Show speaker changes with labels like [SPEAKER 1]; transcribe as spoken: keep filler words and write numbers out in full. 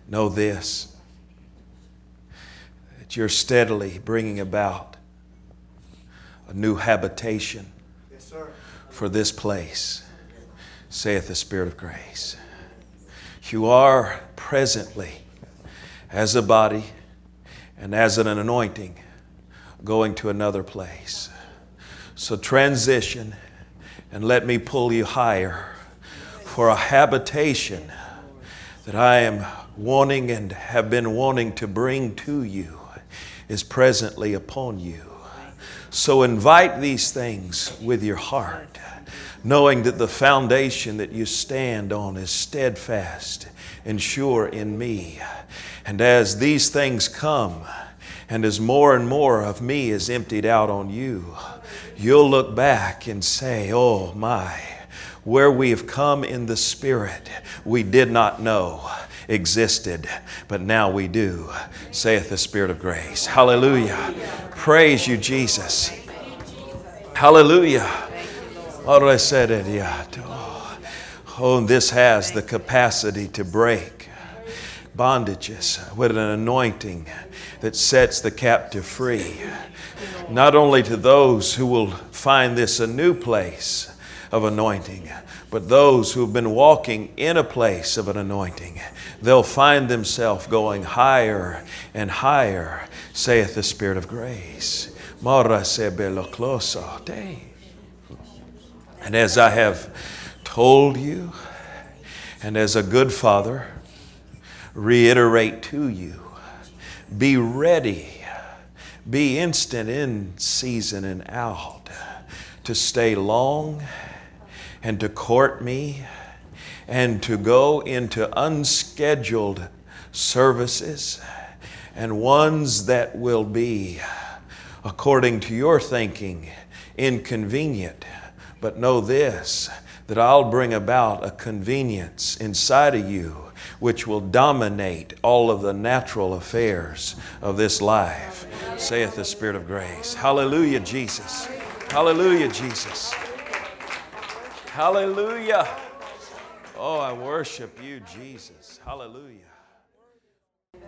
[SPEAKER 1] know this, that you're steadily bringing about a new habitation for this place, saith the Spirit of grace. You are presently, as a body and as an anointing, going to another place. So transition and let me pull you higher, for a habitation that I am wanting and have been wanting to bring to you is presently upon you. So invite these things with your heart, knowing that the foundation that you stand on is steadfast and sure in me. And as these things come, and as more and more of me is emptied out on you, you'll look back and say, oh my, where we have come in the Spirit, we did not know existed, but now we do, saith the Spirit of grace. Hallelujah. Praise you, Jesus. Hallelujah. Oh, this has the capacity to break bondages with an anointing that sets the captive free. Not only to those who will find this a new place of anointing, but those who have been walking in a place of an anointing, they'll find themselves going higher and higher, saith the Spirit of grace. And as I have told you, and as a good father, reiterate to you, be ready, be instant in season and out, to stay long and to court me and to go into unscheduled services and ones that will be, according to your thinking, inconvenient. But know this, that I'll bring about a convenience inside of you which will dominate all of the natural affairs of this life, saith the Spirit of grace. Hallelujah, Jesus. Hallelujah, Jesus. Hallelujah. Oh, I worship you, Jesus. Hallelujah.